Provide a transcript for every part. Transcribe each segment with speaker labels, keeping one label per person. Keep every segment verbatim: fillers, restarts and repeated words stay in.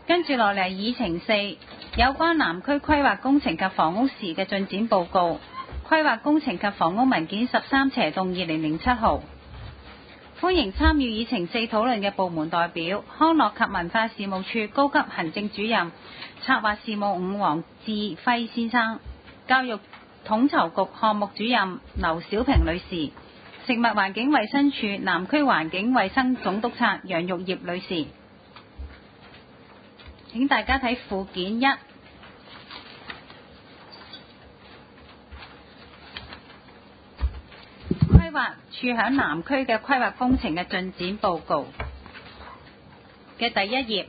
Speaker 1: 跟住落嚟議程四，有關南區規劃工程及房屋時嘅進展報告。規劃工程及房屋文件十三斜棟二零零七號。歡迎參與議程四討論嘅部門代表，康樂及文化事務處高級行政主任、策劃事務伍黃志輝先生，教育統籌局項目主任劉小平女士，食物環境衛生署南區環境衛生總督察楊玉葉女士。請大家睇附件一。規劃處響南區嘅規劃工程嘅進展報告嘅第一頁。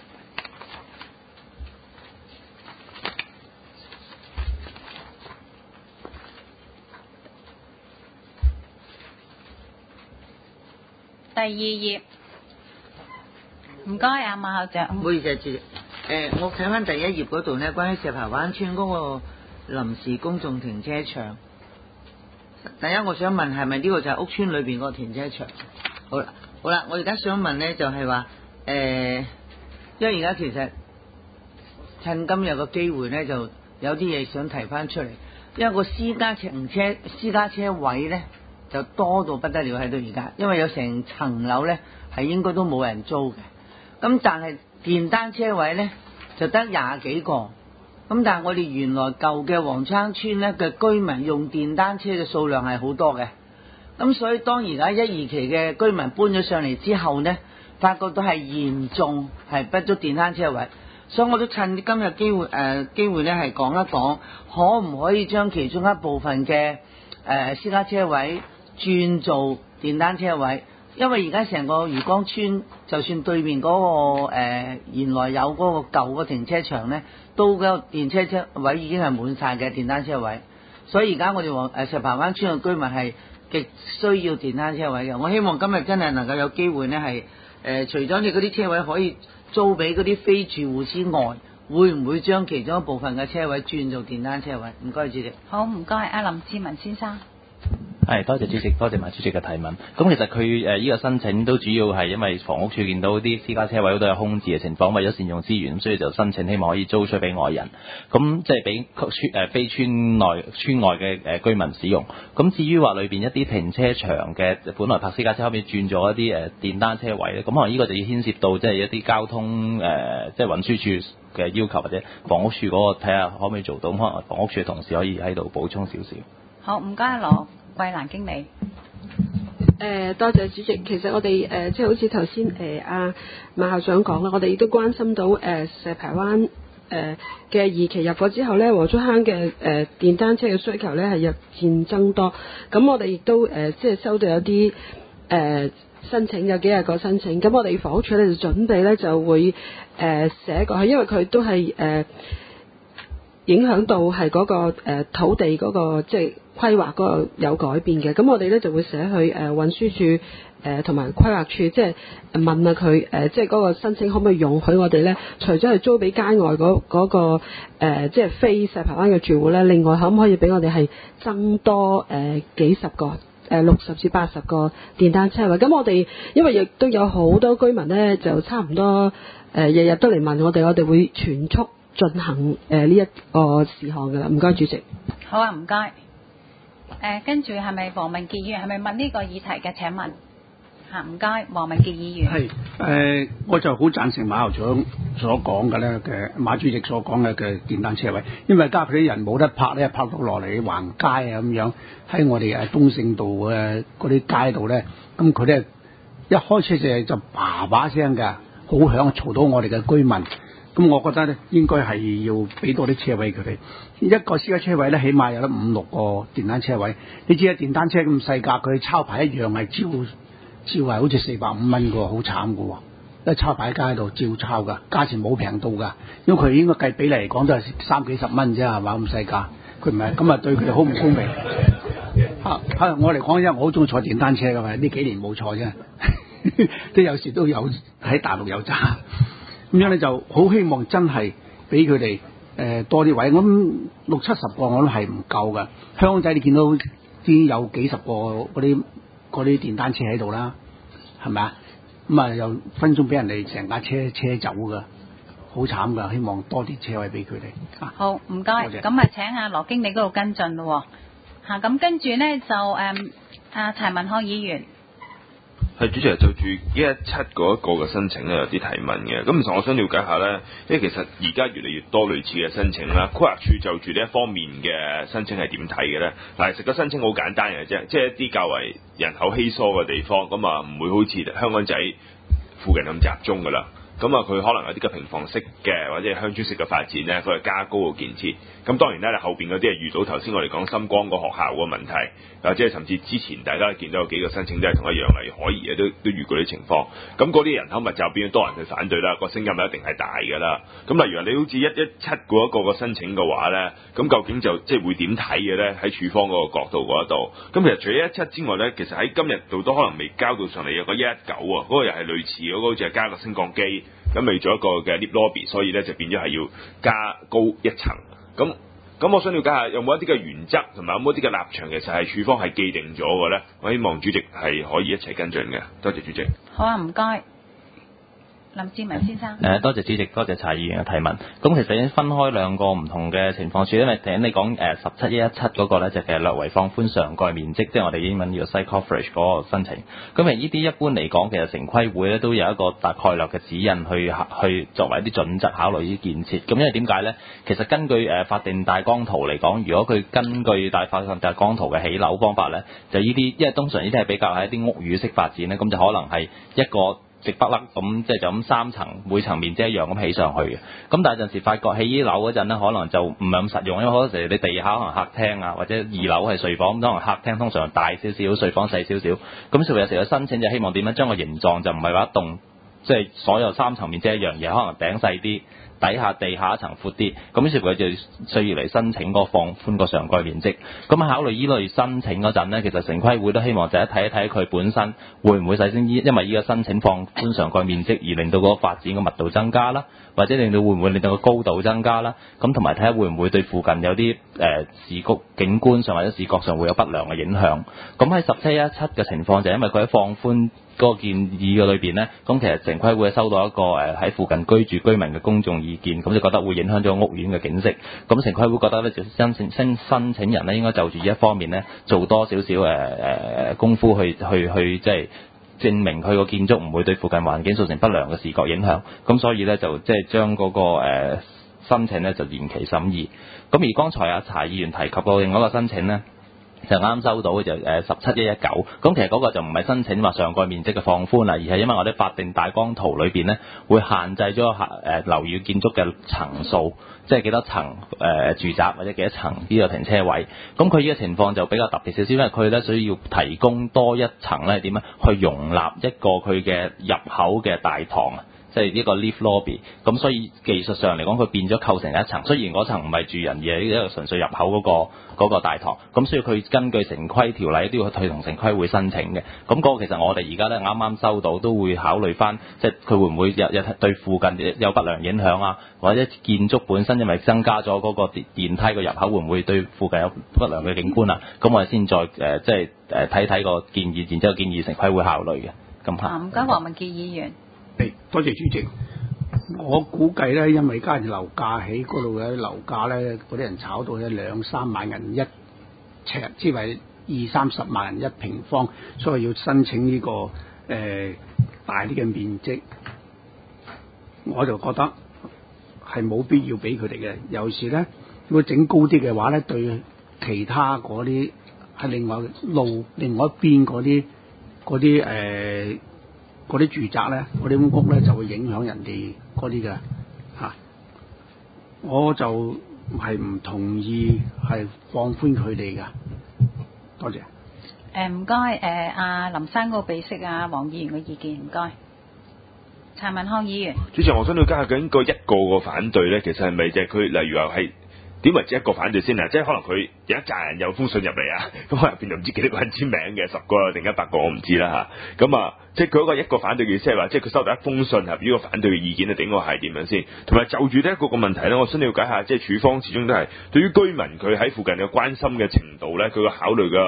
Speaker 1: 第二頁。唔該啊，馬校長。
Speaker 2: 唔好意思，主席。誒，我睇翻第一頁嗰度呢，關於石排灣村嗰個臨時公眾停車場。第一，我想問係咪呢個就係屋村裏邊個停車場？好啦，好啦，我而家想問呢，就係話誒，因為而家其實趁今日個機會呢，就有啲嘢想提翻出嚟。因為個私家停車私家車位呢，就多到不得了喺度而家，因為有成層樓呢，係應該都冇人租嘅。咁但係電單車位呢，就得廿幾個。咁但係我哋原來舊嘅黃昌村咧嘅居民用電單車嘅數量係好多嘅，咁所以當而家一二期嘅居民搬咗上嚟之後呢，發覺到係嚴重係不足電單車位，所以我都趁今日機會誒、呃、機會咧係講一講，可唔可以將其中一部分嘅誒、呃、私家車位轉做電單車位？因為而家成個漁光村，就算對面嗰、那個、呃、原來有嗰個舊個停車場呢，都嗰個電車車位已經係滿晒嘅電單車位，所以而家我哋黃誒石排灣村嘅居民係極需要電單車位嘅。我希望今日真係能夠有機會呢，係誒、呃、除咗你嗰啲車位可以租俾嗰啲非住戶之外，會唔會將其中一部分嘅車位轉做電單車位？唔該，主席。
Speaker 1: 好，唔該，阿林志文先生。
Speaker 3: 係，多謝主席，多謝埋主席嘅提問。咁其實佢誒呢個申請都主要係因為房屋署見到啲私家車位都有空置嘅情況，為咗善用資源，所以就申請希望可以租出俾外人，咁即係俾村誒非村內村外嘅誒居民使用。咁至於話裏邊一啲停車場嘅本來泊私家車，後面轉咗一啲誒電單車位咧，咁可能呢個就要牽涉到即係一啲交通誒即係運輸署嘅要求，或者房屋署嗰個睇下可唔可以做到，可能房屋署嘅同事可以喺度補充少少。
Speaker 1: 好，唔該，羅桂蘭經理。
Speaker 4: 誒、呃，多謝主席。其實我哋誒、呃，即係好似頭先誒阿馬校長講啦，我哋亦都關心到誒、呃、石排灣誒嘅二期入伙之後咧，黃竹坑嘅誒電單車嘅需求咧係日漸增多。咁我哋亦都誒、呃、即係收到有啲誒、呃、申請，有幾廿個申請。咁我哋房屋署咧就準備咧就會誒、呃、寫過去，因為佢都係誒。呃影響到係嗰、那個、呃、土地嗰、那個即係規劃嗰個有改變嘅，咁我哋咧就會寫去誒、呃、運輸署誒同埋規劃處，即係問下佢誒，即係嗰個申請可唔可以容許我哋咧，除咗係租俾街外嗰、那、嗰個、呃、即係非石排灣嘅住戶咧，另外可唔可以俾我哋係增多誒、呃、幾十個誒六十至八十個電單車位？咁我哋因為亦都有好多居民咧，就差唔多誒日日都嚟問我哋，我哋會全速進行誒呢一個事項噶啦，唔該主席。
Speaker 1: 好啊，唔該。誒，跟住係咪黃文傑議員係咪問呢個議題嘅？請問嚇，唔該，黃文傑議員。
Speaker 5: 係誒、呃，我就好贊成馬校長所講嘅咧嘅馬主席所講嘅嘅電單車位，因為家佢啲人冇得泊咧，泊到落嚟橫街啊咁樣，喺我哋誒東勝道嘅嗰啲街度咧，咁佢咧一開車就就叭叭聲嘅，好響，嘈到我哋嘅居民。咁我覺得咧，應該係要俾多啲車位佢哋。一個私家車位咧，起碼有得五六個電單車位。你知啊，電單車咁細架，佢抄牌一樣係照照係好似四百五蚊嘅喎，好慘嘅喎。一抄牌喺街度照抄㗎，價錢冇平到㗎。因為佢應該計比例嚟講都係三幾十蚊啫，係嘛，咁細架，佢唔係咁啊，對佢哋好唔公平。嚇、啊啊、我嚟講，因為我好中意坐電單車㗎嘛，呢幾年冇坐啫，都有時都有喺大陸有揸。咁樣咧就好希望真係俾佢哋誒多啲位，我諗六七十個我諗係唔夠㗎。香港仔你見到啲有幾十個嗰啲嗰啲電單車喺度啦，係咪啊？咁啊又分鐘俾人哋成架車車走㗎。 好慘㗎，希望多啲車位俾佢哋。啊，
Speaker 1: 好，唔該。
Speaker 5: 多謝
Speaker 1: 咁啊，請阿羅經理嗰度跟進咯喎。嚇，咁跟住咧就誒阿柴文漢議員。
Speaker 6: 係主席，就住一一七嗰一個嘅申請咧有啲提問嘅，咁其實我想了解下咧，因為其實而家越嚟越多類似嘅申請啦，規劃署就住呢一方面嘅申請係點睇嘅咧？嗱，其實個申請好簡單嘅啫，即係一啲較為人口稀疏嘅地方，咁啊唔會好似香港仔附近咁集中噶啦。咁啊，佢可能有啲嘅平房式嘅或者係鄉村式嘅發展咧，佢係加高個建設。咁當然咧，後邊嗰啲係遇到頭先我哋講深光個學校個問題，或者係甚至之前大家見到有幾個申請都係同一樣，例如海怡嘅都都遇過啲情況。咁嗰啲人口密集變咗多人去反對啦，個聲音一定係大㗎啦。咁例如你好似一一七嗰一個個申請嘅話咧，咁究竟就即係會點睇嘅咧？喺處方嗰個角度嗰度，咁其實除咗一一七之外咧，其實喺今日度都可能未交到上嚟有個一一九啊，嗰個又係類似嗰個好似係加個升降機。咁未做一個嘅 lift lobby，所以咧就變咗係要加高一層。咁咁，我想了解下有冇一啲嘅原則同埋有冇一啲嘅立場，其實係處方係既定咗嘅咧？我希望主席係可以一齊跟進嘅。多謝主席。
Speaker 1: 好啊，唔該。林志文先生。
Speaker 3: 誒，多謝主席，多謝柴議員嘅提問。咁其實已經分開兩個唔同嘅情況處，因為頭先你講誒十七一一七嗰個咧，就其實略為放寬上蓋面積，即係我哋英文叫 site coverage 嗰個申請。咁其實呢啲一般嚟講，其實城規會咧都有一個大概略嘅指引去去作為一啲準則考慮呢啲建設。咁因為點解咧？其實根據誒法定大綱圖嚟講，如果佢根據大法定大綱圖嘅起樓方法咧，就呢啲，因為通常呢啲係比較係一啲屋宇式發展咧，咁就可能係一個直不甩咁，即係就咁三層，每層面積一樣咁起上去嘅。咁但係有陣時發覺起呢樓嗰陣咧，可能就唔係咁實用，因為好多時你地下可能客廳啊，或者二樓係睡房，咁可能客廳通常大少少，睡房細少少。咁所以有時嘅申請就希望點樣將個形狀就唔係話一棟，即係所有三層面積一樣嘢，可能頂細啲，底下地下一層闊啲，咁於是佢就需要嚟申請個放寬個上蓋面積。咁考慮依類申請嗰陣呢，其實城規會都希望就係睇一睇佢本身會唔會首先因為依個申請放寬上蓋面積而令到嗰個發展嘅密度增加啦，或者令到會唔會令到個高度增加啦，咁同埋睇下會唔會對附近有啲誒、呃、視覺景觀上或者視覺上會有不良嘅影響。咁喺十七一七嘅情況就係因為佢喺放寬嗰個建議嘅裏邊呢，咁其實城規會收到一個誒喺附近居住居民嘅公眾意見，咁就覺得會影響咗屋苑嘅景色。咁城規會覺得咧，就申請申申請人咧應該就住呢一方面咧做多少少誒誒功夫去去去即係證明佢個建築唔會對附近環境造成不良嘅視覺影響。咁所以咧就即係將嗰個誒申請咧就延期審議。咁而剛才阿柴議員提及過另外一個申請咧，就啱收到嘅就誒十七一一九，咁其實嗰個就唔係申請話上蓋面積嘅放寬啦，而係因為我哋法定大綱圖裏邊咧會限制咗誒樓宇建築嘅層數，即係幾多層誒、呃、住宅或者幾多層呢個停車位。咁佢呢個情況就比較特別少少，因為佢咧需要提供多一層咧點樣去容納一個佢嘅入口嘅大堂啊。即係呢個 lift lobby，咁所以技術上嚟講，佢變咗構成一層。雖然嗰層唔係住人，而係一個純粹入口嗰、嗰個嗰個大堂。咁所以佢根據城規條例都要去退同城規會申請嘅。咁、嗰、嗰個其實我哋而家咧啱啱收到，都會考慮翻，即係佢會唔會日日對附近有不良影響啊？或者建築本身因為增加咗嗰個電梯個入口，會唔會對附近有不良嘅景觀啊？咁我哋先再誒、呃、即係誒睇睇個建議，然之後建議城規會考慮嘅。咁嚇。唔該，黃文傑議員。
Speaker 5: 多謝主席。我估計咧，因為而家樓價喺嗰度嘅樓價咧，嗰啲人炒到咧兩三萬人一尺，即係二三十萬人一平方，所以要申請呢、這個誒、呃、大啲嘅面積，我就覺得係冇必要俾佢哋嘅。有時咧，如果整高啲嘅話咧，對其他嗰啲喺另外路另外一邊嗰啲嗰啲誒。嗰啲住宅咧，嗰啲屋咧就會影響人哋嗰啲嘅嚇，我就係唔同意係放寬佢哋嘅。多謝。
Speaker 1: 誒唔該誒，阿林生嗰個備識啊，黃議員嘅意見唔該。陳文康議員。主席，
Speaker 6: 我想了解下究竟個一個個反對咧，其實係咪就係佢例如話係？點為止一個反對先啊？即係可能佢有一紮人有封信入嚟啊，咁入邊就唔知幾多個人簽名嘅，十個定一百個我唔知啦嚇。咁啊，即係佢嗰個一個反對嘅意思係話，即係佢收到一封信合呢個反對嘅意見咧，頂個係點樣先？同埋就住呢一個個問題咧，我想了解下，即係處方始終都係對於居民佢喺附近嘅關心嘅程度咧，佢個考慮嘅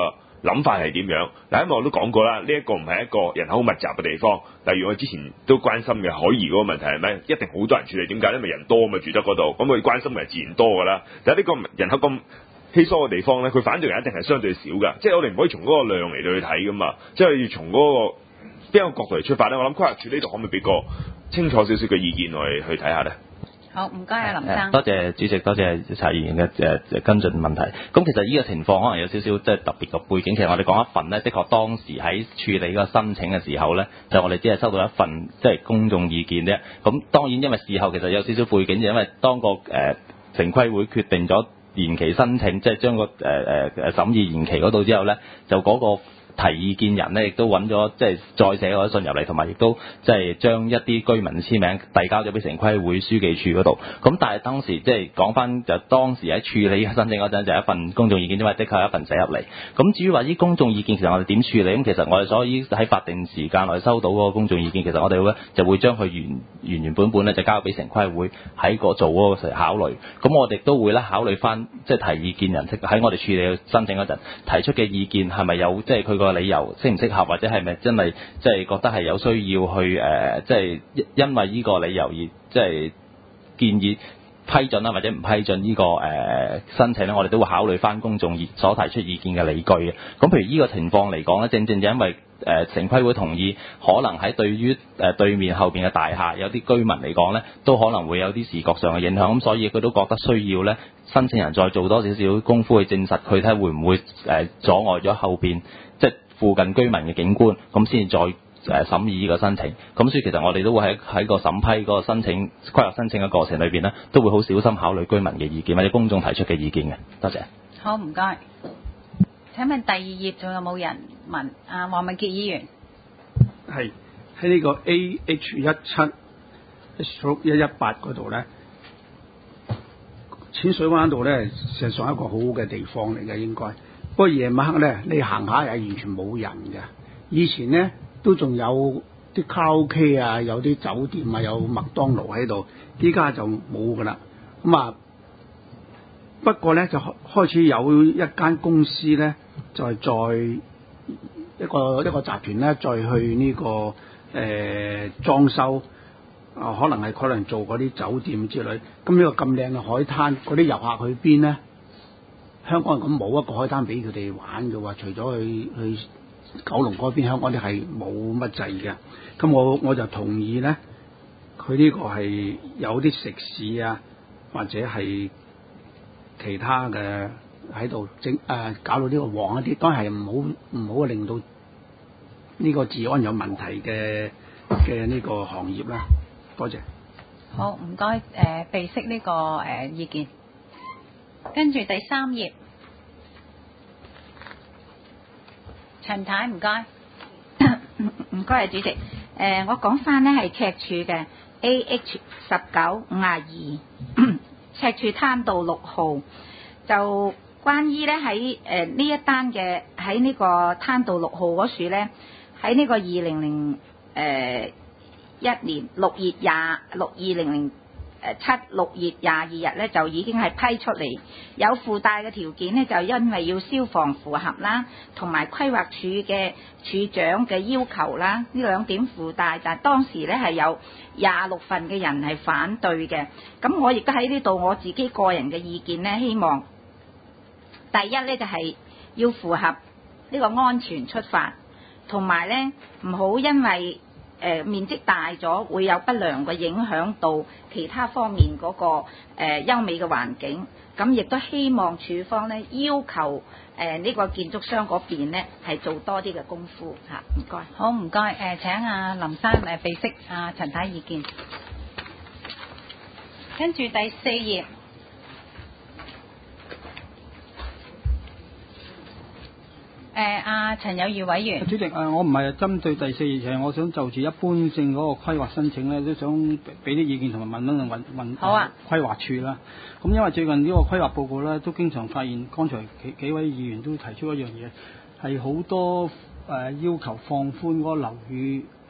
Speaker 6: 諗法係點樣？嗱，因為我都講過啦，呢、這、一個唔係一個人口密集嘅地方。例如我之前都關心嘅海怡嗰個問題係咩？一定好多人處理，點解？因為人多嘛，住得嗰度，咁佢關心咪自然多㗎啦。但係呢個人口咁稀疏嘅地方咧，佢反對人一定係相對少㗎。即係我哋唔可以從嗰個量嚟到去睇㗎嘛，即係要從嗰、那個邊個角度嚟出發咧？我諗規劃署呢度可唔可以俾個清楚少少嘅意見我哋去睇下咧？
Speaker 1: 好，唔該啊，林生。
Speaker 3: 多謝主席，多謝查議員嘅誒跟進問題。咁其實呢個情況可能有少少即係特別嘅背景。其實我哋講一份呢，的確當時喺處理呢個申請嘅時候呢，就我哋只係收到一份即係公眾意見啫。咁當然因為事後其實有少少背景，就因為當個誒、呃、城規會決定咗延期申請，即係將個誒誒誒審議延期嗰度之後呢，就嗰、那個提意見人呢亦都揾咗即係再寫嗰信入嚟，同埋亦都即係將一啲居民簽名遞交咗俾城規會書記處嗰度。咁但係當時即係講翻就當時喺處理申請嗰陣就係一份公眾意見，因為的確係一份寫入嚟。咁至於話啲公眾意見其實我哋點處理？咁其實我哋所以喺法定時間內收到嗰個公眾意見，其實我哋會就會將佢原原原本本咧就交俾城規會喺個做嗰個時考慮。咁我哋都會咧考慮翻即係提意見人喺我哋處理申請嗰陣提出嘅意見係咪有即係佢個理由適唔適合，或者係咪真係即係覺得係有需要去誒，即係因為呢個理由而即係建議批准啦，或者唔批准呢個誒申請咧，我哋都會考慮翻公眾所提出意見嘅理據嘅。咁譬如呢個情況嚟講咧，正正就因為誒城規會同意，可能喺對於誒對面後邊嘅大廈有啲居民嚟講咧，都可能會有啲視覺上嘅影響，咁所以佢都覺得需要咧，申請人再做多少少功夫去證實佢，睇下會唔會誒阻礙咗後邊即係附近居民嘅景觀，咁先至再誒審議呢個申請。咁所以其實我哋都會喺喺個審批嗰個申請規劃申請嘅過程裏邊咧，都會好小心考慮居民嘅意見或者公眾提出嘅意見嘅。多謝。
Speaker 1: 好，唔該。請問第二頁仲有冇人問？啊，黃文傑議員。
Speaker 5: 係喺呢個 A H 一七 stroke 一一八嗰度咧，淺水灣度咧，事實上係一個好好嘅地方嚟嘅應該。不過夜晚黑咧，你行下係完全冇人嘅。以前咧都仲有啲卡拉 OK 啊，有啲酒店啊，有麥當勞喺度，依家就冇噶啦。咁啊，不過咧就開始有一間公司咧，就係再一個一個集團咧，再去呢、這個誒、呃、裝修啊，可能係可能做嗰啲酒店之類。咁呢個咁靚嘅海灘，嗰啲遊客去邊咧？香港人咁冇一個海灘俾佢哋玩嘅話，除咗去去九龍嗰邊，香港啲係冇乜滯嘅。咁我我就同意咧，佢呢個係有啲食肆啊，或者係其他嘅喺度整誒，搞到呢個旺一啲，當然係唔好唔好令到呢個治安有問題嘅嘅呢個行業啦。多謝。
Speaker 1: 好，唔該誒，備悉呢個誒、呃、意見。跟住第三頁，陳太唔該，唔該啊主席。誒、呃，我講翻呢係赤柱嘅 A H 十九五廿二，赤柱灘道六號，就關於呢喺誒呢一單嘅喺呢個灘道六號嗰處呢，喺呢個二零零誒一年六月廿六二零零。誒七六月廿二日咧就已經係批出嚟，有附帶嘅條件呢，就因為要消防符合啦，同埋規劃署嘅署長嘅要求啦，呢兩點附帶，但係當時呢係有廿六份嘅人係反對嘅。咁我亦都喺呢度我自己個人嘅意見呢，希望第一呢就係、是、要符合呢個安全出發，同埋呢唔好因為誒、呃、面積大咗，會有不良嘅影響到其他方面嗰、那個誒、呃、優美嘅環境。咁亦都希望署方咧要求誒呢、呃這個建築商嗰邊咧係做多啲嘅功夫嚇。唔該。好，唔該。誒、呃、請阿林生誒備悉阿陳太意見。跟住第四頁。誒阿陳有餘委員，
Speaker 7: 主席誒，我唔係針對第四頁，係我想就住一般性嗰個規劃申請咧，都想俾啲意見同埋問一問問
Speaker 1: 好啊
Speaker 7: 規劃處啦。咁因為最近呢個規劃報告咧，都經常發現，剛才幾幾位議員都提出一樣嘢，係好多誒、呃、要求放寬嗰個樓宇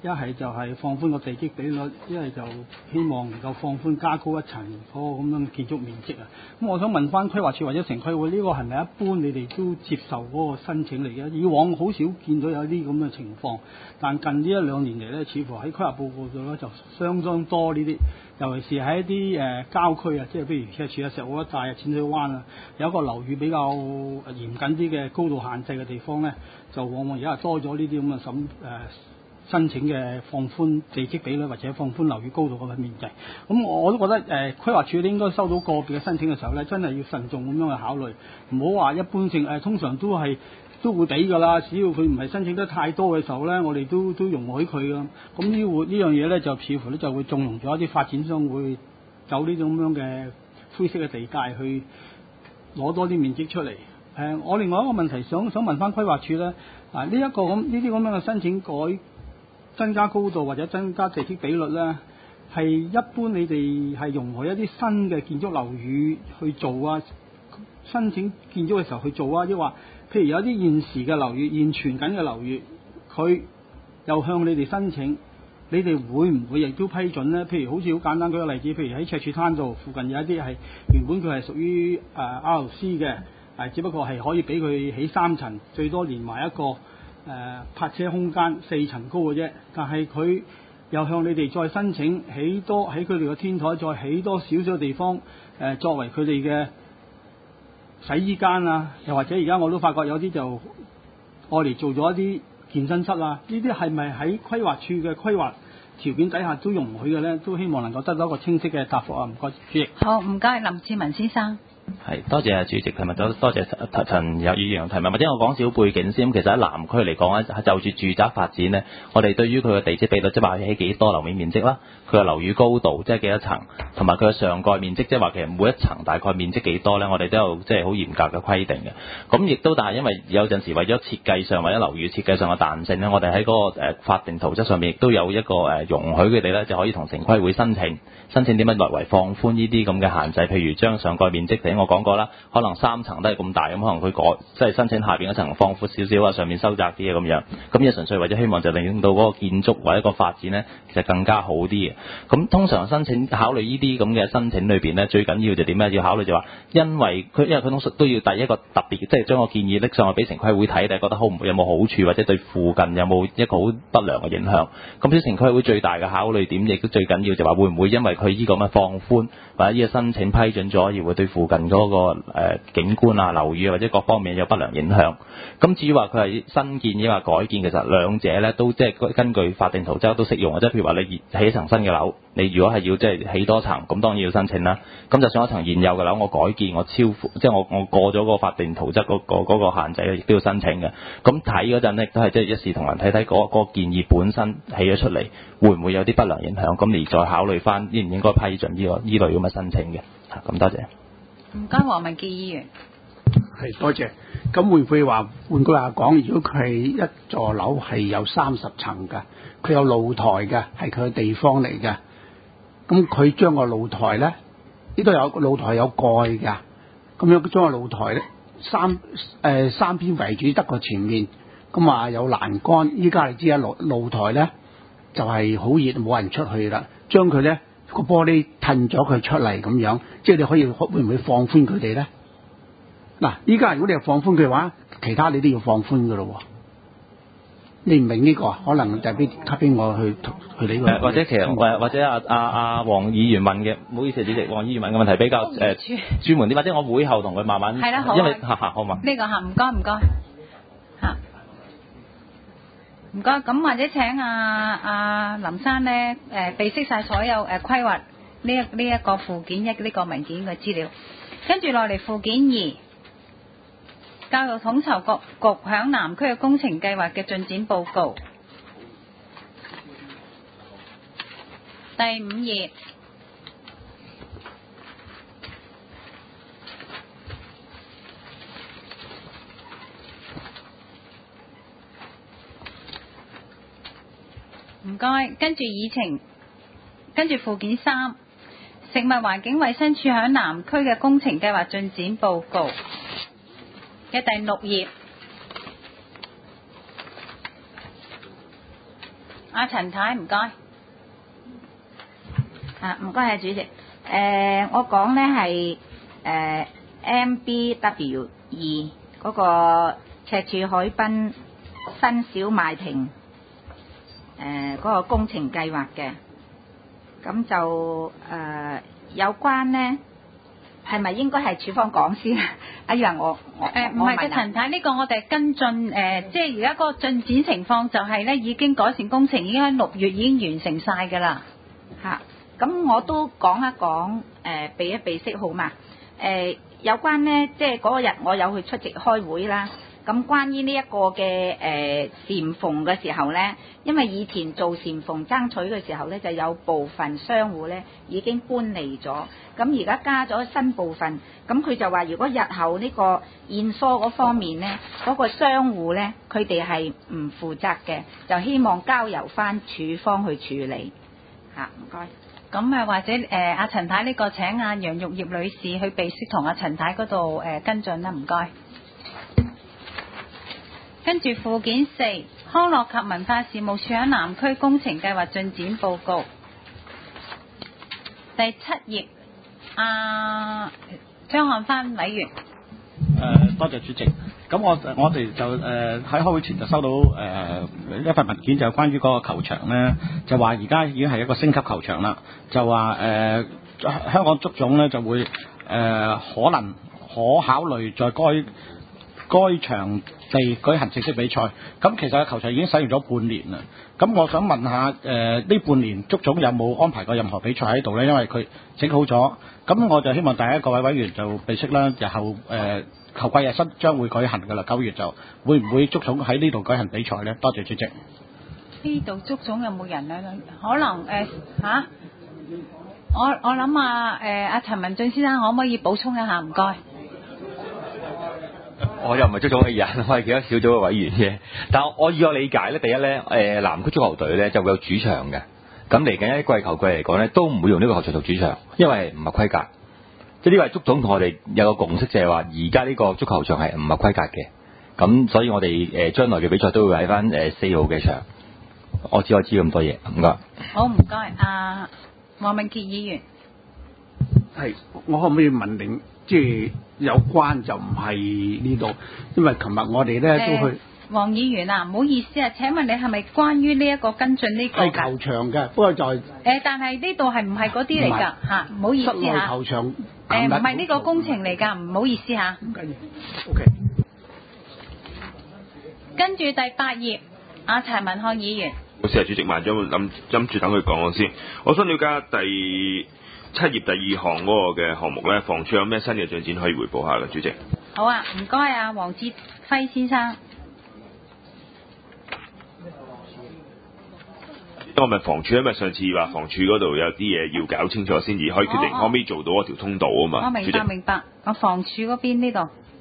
Speaker 7: 一係就係放寬個地積比率，一係就希望能夠放寬加高一層嗰個咁樣建築面積啊。咁我想問翻規劃署或者城規會呢個係咪一般你哋都接受嗰個申請嚟嘅？以往好少見到有啲咁嘅情況，但近呢一兩年嚟咧，似乎喺規劃報告度咧就相當多呢啲，尤其是喺一啲誒、呃、郊區啊，即係譬如赤柱啊、石澳一帶啊、淺水灣啊，有一個樓宇比較嚴謹啲嘅高度限制嘅地方咧，就往往而家係多咗呢啲咁嘅審誒。呃申請嘅放寬地積比率或者放寬樓宇高度嗰個面積，咁我都覺得誒、呃、規劃署應該收到個別嘅申請嘅時候咧，真係要慎重咁樣去考慮，唔好話一般性誒、呃，通常都係都會俾㗎啦。只要佢唔係申請得太多嘅時候咧，我哋都都容許佢㗎。咁呢會呢樣嘢咧，就似乎咧就會縱容咗一啲發展商會走呢種咁樣嘅灰色嘅地界去攞多啲面積出嚟。誒、呃，我另外一個問題想想問翻規劃署咧，啊呢一個咁呢啲咁樣嘅申請改增加高度或者增加地積比率咧，係一般你哋係容許一啲新嘅建築樓宇去做啊？申請建築嘅時候去做啊？抑或譬如有啲現時嘅樓宇、現存緊嘅樓宇，佢又向你哋申請，你哋會唔會亦都批准咧？譬如好似好簡單舉個例子，譬如喺赤柱灘道附近有一啲係原本佢係屬於誒 R L C 嘅，誒只不過係可以俾佢起三層，最多連埋一個。誒、呃、泊車空間四層高嘅啫，但係佢又向你哋再申請起多喺佢哋嘅天台再起多少少地方，誒、呃、作為佢哋嘅洗衣間啊，又或者而家我都發覺有啲就愛嚟做咗一啲健身室啊，呢啲係咪喺規劃處嘅規劃條件底下都容許嘅咧？都希望能夠得到一個清晰嘅答覆啊！唔該，主席。
Speaker 1: 好，唔該，林志文先生。
Speaker 3: 係，多謝啊主席提問，多多謝陳陳有議員提問，或者我講少背景先。其實喺南區嚟講咧，就住住宅發展咧，我哋對於佢嘅地積比率，即係話起幾多樓面面積啦，佢嘅樓宇高度即係幾多層，同埋佢嘅上蓋面積，即係話其實每一層大概面積幾多咧，我哋都有即係好嚴格嘅規定嘅。咁亦都但係因為有陣時為咗設計上或者樓宇設計上嘅彈性咧，我哋喺嗰個誒法定圖則上面亦都有一個誒容許佢哋咧就可以同城規會申請，申請點樣來為放寬呢啲咁嘅限制，譬如將上蓋面積我講過啦，可能三層都係咁大，咁可能佢改即係申請下邊嗰層放闊少少啊，上面收窄啲啊咁樣，咁亦純粹為咗希望就令到嗰個建築或者個發展咧，其實更加好啲嘅。咁通常申請考慮呢啲咁嘅申請裏邊咧，最緊要就點咧？要考慮就話，因為佢因為佢通常都要第一個特別，即係將個建議拎上去俾城規會睇，你覺得好唔有冇好處，或者對附近有冇一個好不良嘅影響。咁啲城規會最大嘅考慮點，亦都最緊要就話會唔會因為佢呢個咁嘅放寬或者呢個申請批准咗，而會對附近嗰個誒景觀啊、樓宇或者各方面有不良影響。咁至於話佢係新建抑或改建，其實兩者咧都即係根據法定圖則都適用嘅。即係譬如話你起一層新嘅樓，你如果係要即係起多層，咁當然要申請啦。咁就算一層現有嘅樓，我改建我超乎即係我我過咗個法定圖則嗰個嗰個限制，亦都要申請嘅。咁睇嗰陣咧，都係即係一視同仁，睇睇嗰個建議本身起咗出嚟，會唔會有啲不良影響？咁而再考慮翻應唔應該批准呢個依類咁嘅申請嘅。咁多謝。
Speaker 1: 唔該，黃文傑議員。
Speaker 5: 係多謝。咁會唔會話換句話講，如果佢係一座樓係有三十層嘅，佢有露台嘅，係佢嘅地方嚟嘅。咁佢將個露台咧，呢度有露台有蓋㗎。咁樣將個露台咧三誒、呃、三邊圍住得個前面，咁啊有欄杆。依家你知啊，露露台咧就係好熱，冇人出去啦。將佢咧個玻璃褪咗佢出嚟咁樣，即係你可以會唔會放寬佢哋咧？嗱，依家如果你係放寬嘅話，其他你都要放寬噶咯。你唔明呢個，可能就俾給俾我去去理佢。
Speaker 3: 或者其實或或者阿阿阿黃議員問嘅，唔好意思，主席，黃議員問嘅問題比較誒專門啲，或者我會後同佢慢慢。
Speaker 1: 係啦，好啊。
Speaker 3: 因為嚇嚇好嘛。
Speaker 1: 呢個嚇唔該唔該嚇，唔該。咁或者請阿阿林生咧誒備悉曬所有誒規劃呢一呢一個附件一呢個文件嘅資料，跟住落嚟附件二。教育統籌局局響南區嘅工程計劃嘅進展報告，第五頁，唔該，跟住議程，跟住附件三，食物環境衛生署響南區嘅工程計劃進展報告嘅第六頁， 阿陳太唔該。
Speaker 8: 啊，唔該啊，主席。誒、呃，我講咧係誒 M B W 二嗰個赤柱海濱新小賣亭誒嗰個工程計劃嘅，咁就誒、呃、有關咧係咪應該係處方講先啊？阿楊我我
Speaker 1: 誒唔係嘅，陳太呢個我哋跟進誒、呃，即係而家嗰個進展情況就係咧已經改善工程已經喺六月已經完成晒㗎啦。
Speaker 8: 嚇，咁我都講一講誒，避一避息好嘛？誒、呃、有關咧，即係嗰日我有去出席開會啦。咁關於呢一個嘅誒簷篷嘅時候咧，因為以前做簷篷爭取嘅時候咧，就有部分商戶咧已經搬離咗。咁而家加咗新部分，咁佢就話如果日後呢個驗疏嗰方面咧，嗰、那個商戶咧，佢哋係唔負責嘅，就希望交由翻處方去處理。嚇，唔該。
Speaker 1: 咁啊，或者誒阿、呃、陳太呢個請阿楊玉葉女士去秘書同阿陳太嗰度誒跟進啦，唔該。跟住附件四，康樂及文化事務署喺南區工程計劃進展報告，第七頁，阿、呃、張漢藩委員。
Speaker 5: 誒、呃，多謝主席。咁我我哋就誒喺、呃、開會前就收到誒、呃、一份文件，就關於嗰個球場咧，就話而家已經係一個升級球場啦。就話誒、呃、香港足總咧就會誒、呃、可能可考慮在該該場地舉行正式比賽。咁其實個球場已經使用咗半年啦。咁我想問下誒呢、呃、半年足總有冇安排過任何比賽喺度咧？因為佢整好咗。咁我就希望大家各位委員就備悉啦，日後誒。呃球季日新將會舉行㗎啦，九月就會唔會足總喺呢度舉行比賽呢？多謝主席。
Speaker 1: 呢度足總有冇人啊？可能誒嚇、啊，我我諗啊誒阿陳文俊先生可唔可以補充一下？唔該。
Speaker 9: 我又唔係足總嘅人，我係其他小組嘅委員啫。但係我以我理解咧，第一咧誒南區足球隊咧就會有主場嘅，咁嚟緊一季球季嚟講咧都唔會用呢個球場做主場，因為唔係規格。即係呢個係足總同我哋有個共識，就係話而家呢個足球場係唔合規格嘅，咁所以我哋誒將來嘅比賽都會喺翻誒四號嘅場。我只可以知咁多嘢，唔該。
Speaker 1: 好，唔該，阿黃明傑議員。
Speaker 5: 係，我可唔可以問定即係有關就唔係呢度，因為琴日我哋咧都去。
Speaker 1: 黃議員啊，唔好意思啊，請問你係咪關於呢一個跟進呢個㗎？
Speaker 5: 係球場嘅，不過就係、是、
Speaker 1: 誒，但係呢度係唔係嗰啲嚟㗎嚇？唔好意思嚇。室內
Speaker 5: 球場誒
Speaker 1: 唔係呢個工程嚟㗎，唔好意思嚇。
Speaker 5: 唔緊要 ，OK。
Speaker 1: 跟住第八頁，阿柴文漢議員。
Speaker 6: 好，謝主席慢咗，諗諗住等佢講我先。我想了解第七頁第二項嗰個嘅項目咧，房署有咩新嘅進展可以彙報下嘅，主席？
Speaker 1: 好啊，唔該啊，黃志輝先生。
Speaker 6: 我問房署，因為上次話房署嗰度有啲嘢要搞清楚先至可以決定可唔可以做到嗰條通道啊嘛。
Speaker 1: 我明白明白，我房署嗰邊呢度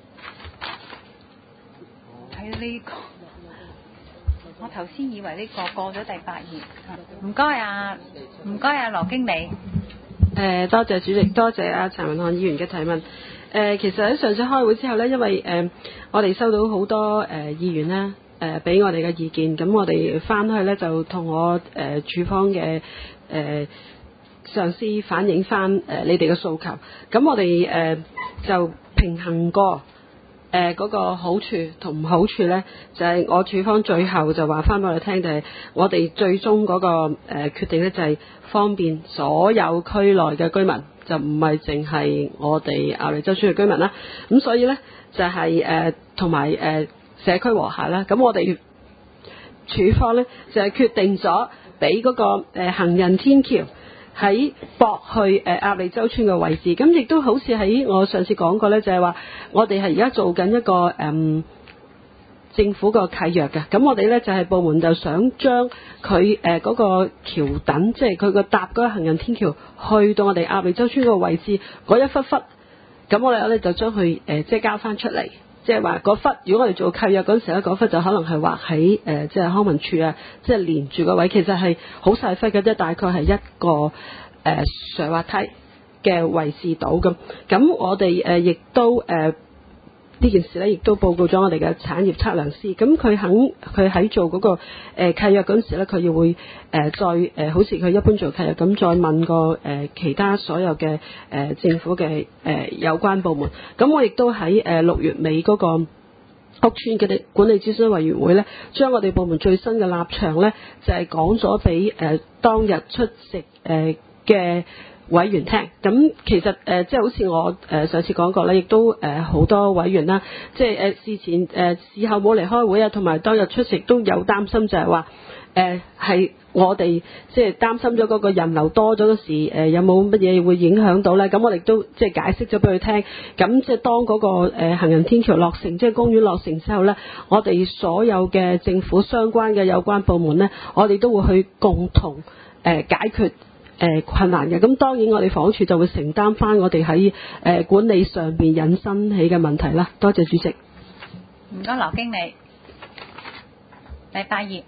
Speaker 1: 睇呢個，我頭先以為呢個過咗第八頁。唔該啊，唔該啊，羅經理。
Speaker 4: 誒、呃，多謝主席，多謝阿陳文漢議員嘅提問。誒、呃，其實喺上次開會之後呢，因為誒、呃、我哋收到好多誒、呃、議員啦。誒俾、呃、我哋嘅意見，咁我哋翻去咧就同我誒、呃、處方嘅誒、呃、上司反映翻誒、呃、你哋嘅訴求，咁我哋誒、呃、就平衡過誒嗰、呃那個好處同唔好處咧，就係、是、我處方最後就話翻俾我哋聽，就係、是、我哋最終嗰、那個誒、呃、決定咧，就係、是、方便所有區內嘅居民，就唔係淨係我哋鴨脷洲村嘅居民啦。咁所以咧就係誒同埋誒。社區和諧啦，咁我哋處方咧就係、是、決定咗俾嗰個誒、呃、行人天橋喺駁去誒鴨脷洲村嘅位置，咁亦都好似喺我上次講過咧，就係、是、話我哋係而家做緊一個誒、嗯、政府個契約嘅，咁我哋咧就係、是、部門就想將佢誒嗰個橋墩，即係佢個搭嗰個行人天橋去到我哋鴨脷洲村個位置嗰一忽忽，咁我哋咧就將佢誒即係交翻出嚟。即係話嗰忽，如果我哋做契約嗰陣時咧，嗰忽就可能係劃喺誒，即係康文署啊，即係連住個位，其實係好細忽嘅啫，大概係一個誒、呃、上滑梯嘅位置度咁。咁我哋誒亦都誒、呃、 呢件事咧，亦都報告咗我哋嘅產業測量師。咁佢肯佢喺做嗰、那個、呃、契約嗰陣時咧，佢要會誒、呃、再誒、呃、好似佢一般做契約咁，再問過誒、呃、其他所有嘅誒、呃、政府嘅誒、呃、有關部門。咁我亦都喺誒六月尾嗰、那個屋邨嘅管理諮詢委員會咧，將我哋部門最新嘅立場咧，就係講咗俾誒當日出席誒嘅委員聽。咁其實誒、呃、即係好似我誒、呃、上次講過咧，亦都誒好、呃、多委員啦，即係誒、呃、事前誒、呃、事後冇嚟開會啊，同埋當日出席都有擔心，就係話誒係我哋即係擔心咗嗰個人流多咗嗰時，誒、呃、有冇乜嘢會影響到咧？咁我哋都即係解釋咗俾佢聽。咁即係當嗰、那個誒、呃、行人天橋落成，即係公園落成之後咧，我哋所有嘅政府相關嘅有關部門咧，我哋都會去共同誒、呃、解決誒、呃、困難嘅。咁當然我哋房屋署就會承擔翻我哋喺誒管理上邊引申起嘅問題啦。多謝主席。
Speaker 1: 唔該，羅經理。第八頁。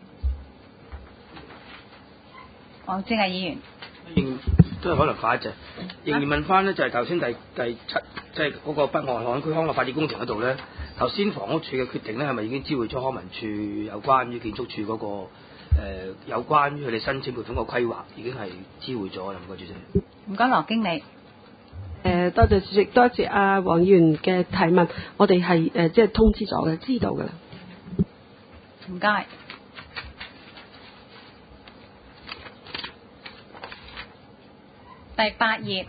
Speaker 1: 黃志毅議員，
Speaker 10: 仍都係可能快一隻，仍然問翻呢，就係頭先第第七，即係嗰個北岸海區康樂發展工程嗰度呢。頭先房屋署嘅決定呢，係咪已經知會咗康文署有關於建築署嗰、嗰個、呃、有關於佢哋申請撥款個規劃，已經係知會咗啦？唔該，主席。
Speaker 1: 唔該，羅經理。誒、
Speaker 4: 呃，多謝主席，多謝阿黃議員嘅提問，我哋係誒即係通知咗嘅，知道㗎啦。
Speaker 1: 唔該。第八頁，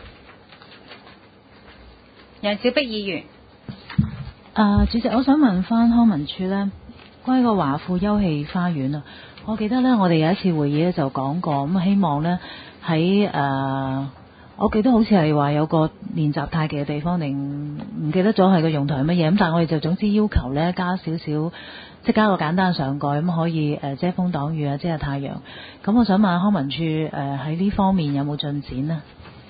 Speaker 1: 楊小碧議員。
Speaker 11: 啊，主席，我想問翻康文署呢，關於個華富休憩花園啊，我記得呢，我哋有一次會議咧就講過，咁希望呢，喺誒、呃，我記得好似係話有個練習太極嘅地方，定唔記得咗係個用途係乜嘢，咁但係我哋就總之要求呢，加少少。即係加個簡單上蓋咁可以誒遮風擋雨啊，遮下太陽。咁我想問康文署誒喺呢方面有冇進展呢？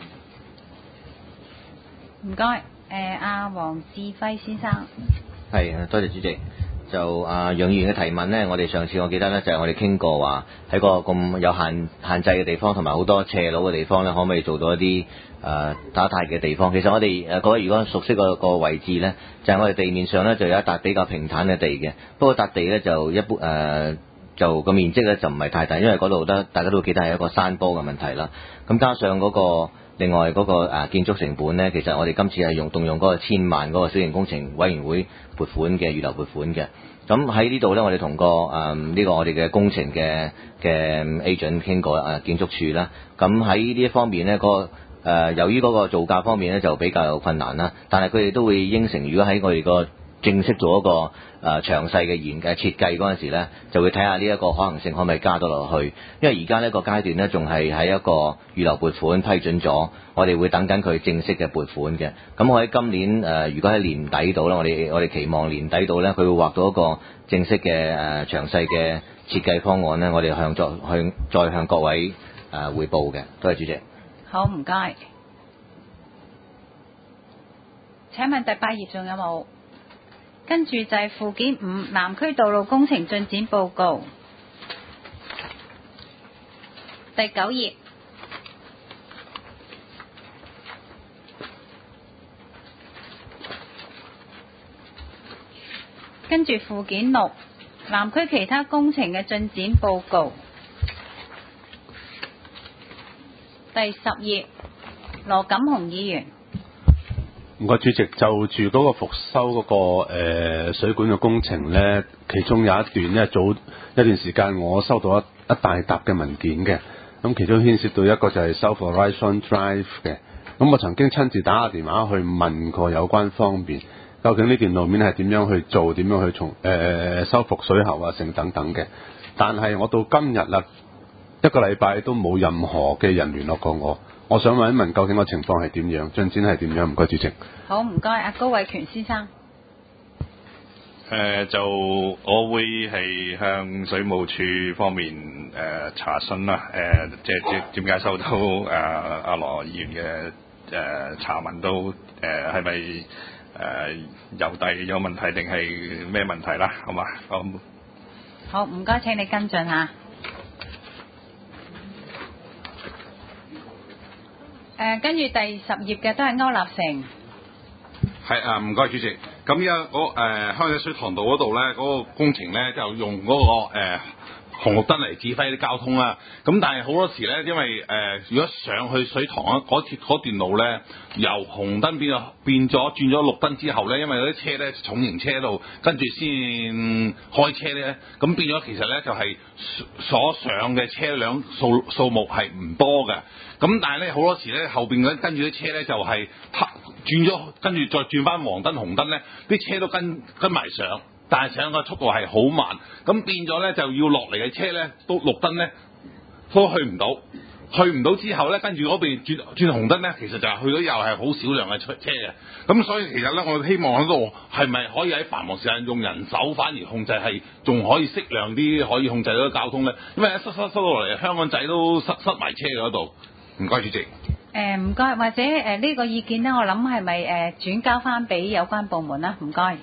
Speaker 1: 唔該，誒阿黃志輝先生。
Speaker 12: 係啊，多謝主席。就啊楊議員嘅提問呢，我哋上次我記得呢，就係、是、我哋傾過話喺個咁有限限制嘅地方，同埋好多斜路嘅地方呢，可唔可以做到一啲誒、呃、打太嘅地方？其實我哋誒各位如果熟悉個個位置呢，就係、是、我哋地面上呢，就有一笪比較平坦嘅地嘅，不過笪地呢，就一般誒、呃、就個面積呢，就唔係太大，因為嗰度得大家都記得係一個山坡嘅問題啦。咁加上嗰、那個另外嗰、那個、呃、建築成本呢，其實我哋今次係用動用嗰個千萬嗰個小型工程委員會撥款嘅預留撥款嘅。咁喺呢度呢，我哋同個誒呢個我哋嘅工程嘅嘅 agent 傾過誒建築署啦。咁喺呢一方面呢，個誒、呃、由於嗰個造價方面呢，就比較有困難啦，但係佢哋都會應承，如果喺我哋個正式做一個誒、呃、詳細嘅研究設計嗰陣時呢，就會睇下呢一個可能性可唔可以加到落去。因為而家呢個階段呢，仲係喺一個預留撥款批准咗，我哋會等緊佢正式嘅撥款嘅。咁我喺今年誒、呃，如果喺年底度啦，我哋我哋期望年底度呢，佢會畫到一個正式嘅誒、呃、詳細嘅設計方案呢，我哋向作向再向各位誒、呃、匯報嘅。多謝主席。
Speaker 1: 好，唔該。請問第八頁仲有冇？跟住就係附件五南區道路工程進展報告。第九頁。跟住附件六南區其他工程嘅進展報告。第十頁羅錦雄議員。
Speaker 13: 唔該，主席，就住嗰個復修嗰、那個、呃、水管嘅工程呢，其中有一段呢，早一段時間我收到一一大沓嘅文件嘅，咁其中牽涉到一個就係 South Horizon Drive 嘅，咁我曾經親自打個電話去問過有關方面，究竟呢段路面係點樣去做，點樣去從誒、呃、修復水喉啊，成等等嘅，但係我到今日啦，一個禮拜都冇任何嘅人聯絡過我。我想問一問，究竟個情況係點樣，進展係點樣？唔該，主席。
Speaker 1: 好，唔該，阿高偉權先生。
Speaker 14: 誒、呃，就我會係向水務署方面誒、呃、查詢啦。誒、呃，即係點解收到誒阿羅議員嘅誒、呃、查問都誒係咪誒郵遞有問題定係咩問題啦？好嘛？好。
Speaker 1: 好，唔該，請你跟進下。誒、呃，跟住第十頁嘅都係歐立成。
Speaker 15: 係啊，唔該主席。咁咁而家嗰誒香仔水塘道嗰度咧，嗰、嗰個工程咧就用嗰、嗰個、呃紅綠燈嚟指揮啲交通啦，咁但係好多時咧，因為誒、呃、如果上去水塘啊嗰嗰段路咧，由紅燈變咗變咗轉咗綠燈之後咧，因為嗰啲車咧重型車度跟住先開車咧，咁變咗其實咧就係、是、所上嘅車輛數數目係唔多嘅，咁但係咧好多時咧後邊嗰跟住啲車咧就係、是、轉咗跟住再轉翻黃燈紅燈咧，啲車都跟跟埋上。但係上個速度係好慢，咁變咗咧就要落嚟嘅車咧，都綠燈咧都去唔到，去唔到之後咧，跟住嗰邊轉轉紅燈咧，其實就係去到又係好少量嘅車嘅，咁所以其實咧，我希望喺度係咪可以喺繁忙時間用人手反而控制，係仲可以適量啲可以控制到交通咧？因為一塞塞塞落嚟，香港仔都塞塞埋車嗰度。唔該，主席。
Speaker 1: 誒唔該，或者誒呢、呃呢個意見咧，我諗係咪誒轉交翻俾有關部門啦？唔該。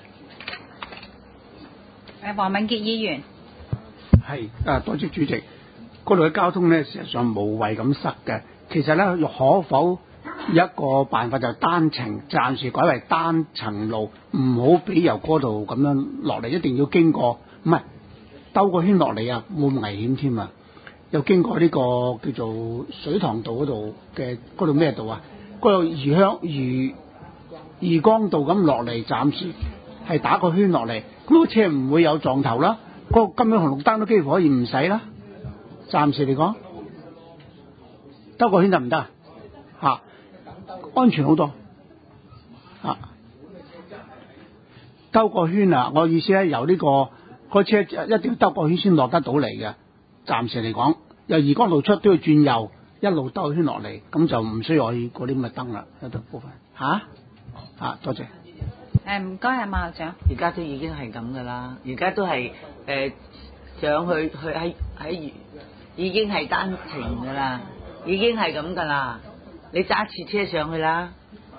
Speaker 1: 誒，黃敏傑議員，
Speaker 5: 係啊，多謝主席。嗰度嘅交通咧，事實上無謂咁塞嘅。其實咧，可否有一個辦法就單程，暫時改為單層路，唔好俾由嗰度咁樣落嚟，一定要經過，唔係兜個圈落嚟啊，冇咁危險添啊！又經過呢個叫做水塘道嗰度嘅嗰度咩道啊？嗰度漁鄉漁漁光道咁落嚟，暫時係打個圈落嚟。咁個車唔會有撞頭啦，個金樣紅綠燈都幾乎可以唔使啦。暫時嚟講，兜個圈得唔得啊？安全好多啊！兜個圈啊！我意思咧，由呢、這個個車一定要兜個圈先落得到嚟嘅。暫時嚟講，由漁光道出都要轉右，一路兜個圈落嚟，咁就唔需要我嗰啲咁嘅燈啦。一度部分嚇啊，多謝。
Speaker 1: 誒唔該啊，馬校長。
Speaker 2: 而家都已經係咁噶啦，而家都係誒、呃、上去去喺喺已經係單程噶啦，已經係咁噶啦。你揸次車上去啦。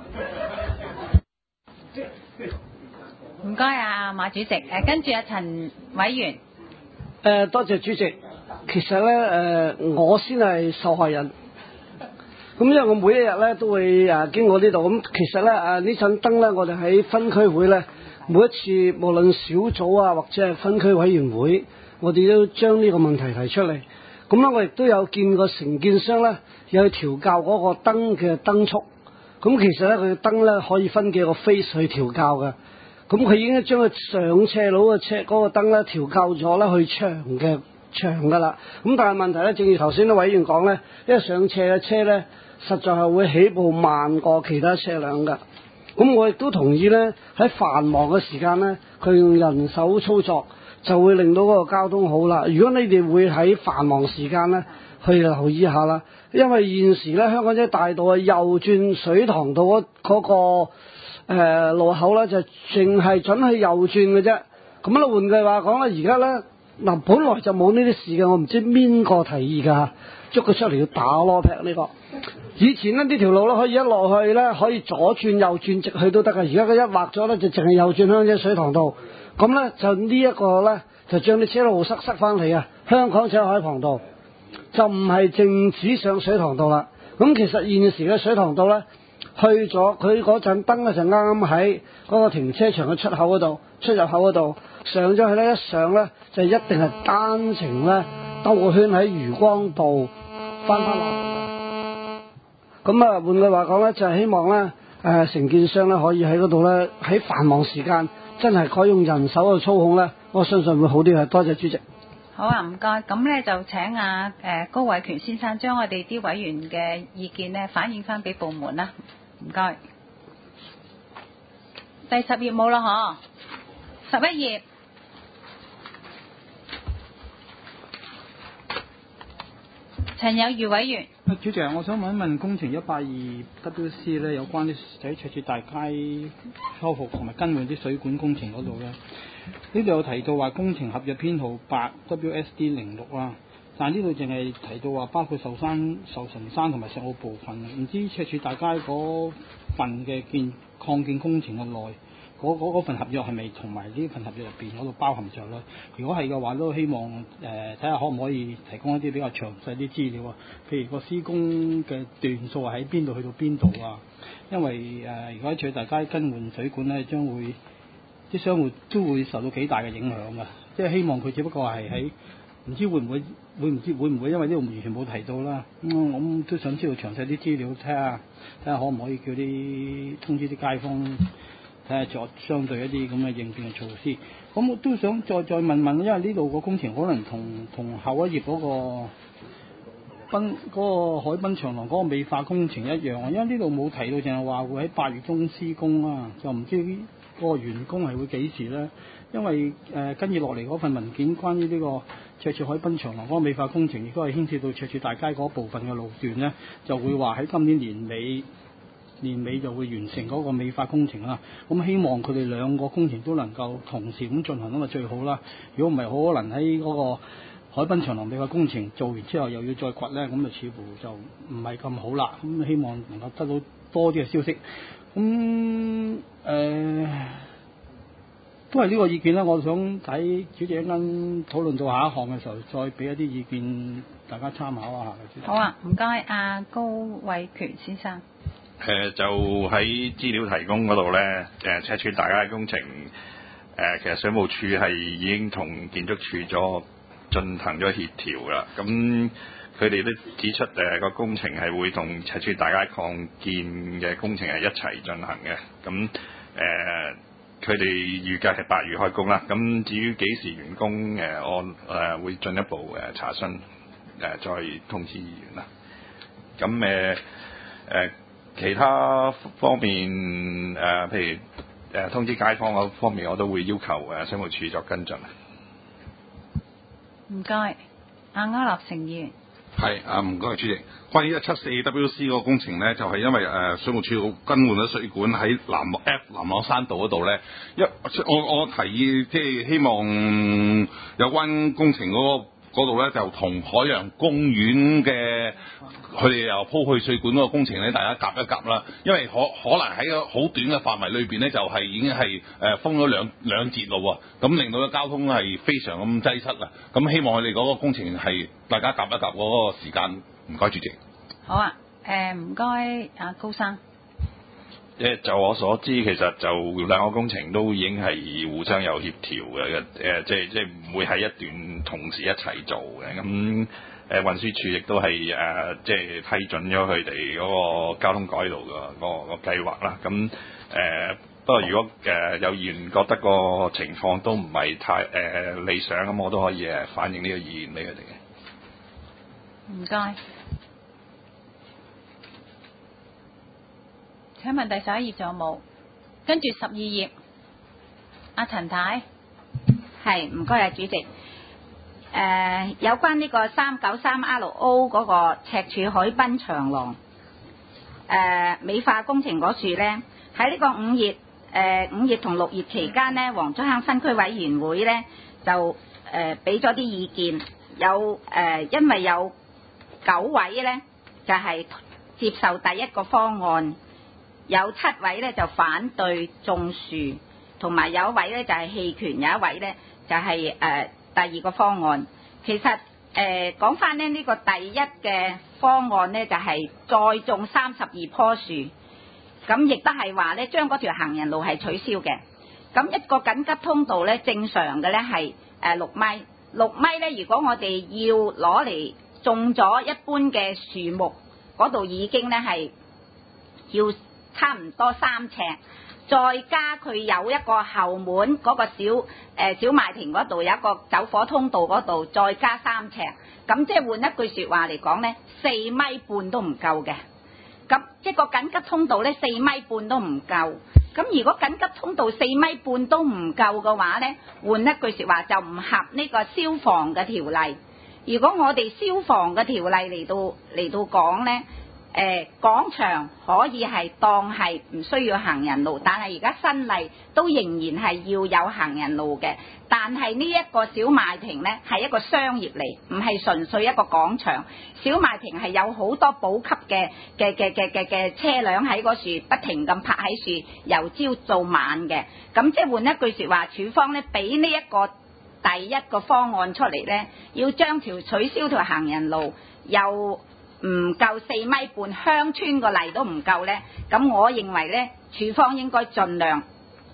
Speaker 1: 唔該啊，馬主席。誒跟住啊，陳委員。
Speaker 16: 誒、呃、多謝主席。其實咧誒、呃，我先係受害人。咁因為我每一日咧都會誒經過呢度，咁其實咧誒呢盞燈咧，我哋喺分區會咧，每一次無論小組啊或者係分區委員會，我哋都將呢個問題提出嚟。咁咧我亦都有見過承建商咧，有去調校嗰個燈嘅燈速。咁其實咧佢嘅燈咧可以分幾個 phase 去調校嘅。咁佢已經將佢上斜路嘅車嗰個燈咧調校咗咧去長嘅長㗎啦。咁但係問題咧，正如頭先啲委員講咧，因為上斜嘅車咧，實在係會起步慢過其他車輛㗎。咁我亦都同意咧，喺繁忙嘅時間咧，佢用人手操作就會令到嗰個交通好啦。如果你哋會喺繁忙時間咧，去留意下啦。因為現時咧，香港仔大道啊，右轉水塘道嗰、嗰個、呃、路口咧，就淨係準去右轉嘅啫。咁咧換句話講咧，而家咧嗱，本來就冇呢啲事嘅，我唔知邊個提議㗎，捉佢出嚟要打咯劈呢個。以前咧呢條路咧可以一落去咧可以左轉右轉直去都得㗎，而家佢一劃咗咧就淨係右轉香仔水塘道，咁咧就呢一個咧就將啲車路塞塞翻嚟啊！香港仔海旁道就唔係淨止上水塘道啦。咁其實現時嘅水塘道咧去咗佢嗰陣燈咧就啱啱喺嗰個停車場嘅出口嗰度出入口嗰度上咗去咧，一上咧就一定係單程咧兜個圈喺漁光道翻返落。咁啊，換句話講咧，就係、是、希望咧，誒、呃、承建商咧可以喺嗰度咧，喺繁忙時間真係可以用人手去操控咧，我相信會好啲嘅。多謝主席。
Speaker 1: 好啊，唔該。咁咧就請啊誒、呃、高偉權先生將我哋啲委員嘅意見咧反映翻俾部門啦。唔該。第十頁冇啦，嗬？十一頁。陳有餘委員。
Speaker 7: 主席，我想問一問工程一百二 W C 咧，有關啲喺赤柱大街修復同埋更換啲水管工程嗰度咧，呢度有提到話工程合約編號八 W S D 零六啊，但呢度淨係提到話包括壽山、壽臣山同埋石澳部分，唔知赤柱大街嗰份嘅建擴建工程嘅內嗰嗰份合約係咪同埋呢份合約入邊嗰度包含着咧？如果係嘅話，都希望誒睇下可唔可以提供一啲比較詳細啲資料啊，譬如個施工嘅段數係喺邊度去到邊度啊？因為誒、呃、如果喺赤柱大街更換水管咧，將會啲商戶都會受到幾大嘅影響㗎。即係希望佢只不過係喺唔知會唔會會唔知會唔會因為呢度完全冇提到啦。咁、嗯、我都想知道詳細啲資料，睇下睇下可唔可以叫啲通知啲街坊睇下作相對一啲咁嘅應變嘅措施。咁我都想再再問問，因為呢度個工程可能同同後一頁嗰、嗰個濱嗰、嗰個海濱長廊嗰個美化工程一樣啊，因為呢度冇提到，淨係話會喺八月中施工啊，就唔知嗰個完工係會幾時咧？因為誒、呃、跟住落嚟嗰份文件，關於呢個赤柱海濱長廊嗰個美化工程，亦都係牽涉到赤柱大街嗰部分嘅路段咧，就會話喺今年年尾年尾就會完成嗰個美化工程啦。咁希望佢哋兩個工程都能夠同時咁進行咁啊最好啦。如果唔係，可能喺嗰個海濱長廊美化工程做完之後，又要再掘咧，咁就似乎就唔係咁好啦。咁希望能夠得到多啲嘅消息。咁誒。呃都係呢個意見啦，我想睇主席一間討論到下一項嘅時候，再俾一啲意見大家參考一下。
Speaker 1: 好啊，唔該，阿高偉權先生。
Speaker 14: 誒、呃、就喺資料提供嗰度咧，誒赤柱大街工程誒、呃，其實水務署係已經同建築署咗進行咗協調啦。咁佢哋都指出誒個、呃、工程係會同赤柱大街擴建嘅工程係一齊進行嘅。咁誒。呃佢哋預計係八月開工啦，咁至於幾時完工，誒、呃、我誒、呃、會進一步誒查詢，誒、呃、再通知議員啦。咁誒誒其他方面誒、呃，譬如誒、呃、通知街坊嗰方面，我都會要求誒水務署作跟進。
Speaker 1: 唔該，阿區立成議員。
Speaker 15: 係啊，唔該主席。關於一七四 W C 嗰個工程咧，就係、是、因為誒、呃、水務署更換咗水管喺南 F 南朗山道嗰度咧，一我我提議即係希望有關工程嗰、那個度咧，就同海洋公園嘅佢哋又鋪去水管嗰個工程咧，大家夾一夾啦。因為可可能喺個好短嘅範圍裏邊咧，就係、是、已經係誒、呃、封咗兩兩節路啊，咁令到個交通係非常咁擠塞啊。咁希望佢哋嗰個工程係大家夾一夾嗰個時間。唔該，主席。
Speaker 1: 好啊，誒唔該，阿高生。
Speaker 14: 誒就我所知，其實就兩個工程都已經係互相有協調嘅，誒即係即係唔會喺一段同時一齊做嘅。咁誒運輸署亦都係誒即係批准咗佢哋嗰個交通改道嘅嗰個個計劃啦。咁誒、呃、不過如果誒有議員覺得個情況都唔係太誒、呃、理想，咁我都可以誒反映呢個意見俾佢哋嘅。
Speaker 1: 唔該。請問第十一頁仲有冇？跟住十二頁，阿陳太。
Speaker 8: 係，唔該啊，主席。誒、呃，有關呢個三九三 L O 嗰個赤柱海濱長廊誒、呃、美化工程嗰處咧，喺呢個五月誒五月同六月期間呢，黃竹坑分區委員會咧就誒俾咗啲意見，有誒、呃、因為有九位咧就係、是、接受第一個方案。有七位咧就反對種樹，同埋有一位咧就係棄權，有一位咧就係誒第二個方案。其實誒講翻咧呢個第一嘅方案咧就係再種三十二棵樹，咁亦都係話咧將嗰條行人路係取消嘅。咁一個緊急通道咧正常嘅咧係誒六米，六米咧如果我哋要攞嚟種咗一般嘅樹木，嗰度已經咧係要差唔多三尺，再加佢有一個後門嗰、那個小誒、呃、小賣亭嗰度有一個走火通道嗰度，再加三尺，咁即係換一句説話嚟講呢，四米半都唔夠嘅。咁一個緊急通道呢，四米半都唔夠。咁如果緊急通道四米半都唔夠嘅話呢，換一句説話就唔合呢個消防嘅條例。如果我哋消防嘅條例嚟到嚟到講呢。誒廣場可以係當係唔需要行人路，但係而家新例都仍然係要有行人路嘅。但係呢一個小賣亭呢係一個商業嚟，唔係純粹一個廣場。小賣亭係有好多補給嘅嘅嘅嘅嘅嘅車輛喺嗰樹不停咁泊喺樹，由朝到晚嘅。咁即係換一句説話，署方呢俾呢一個第一個方案出嚟呢，要將條取消條行人路又唔夠四米半，鄉村個例都唔夠呢。咁我認為呢，署方應該盡量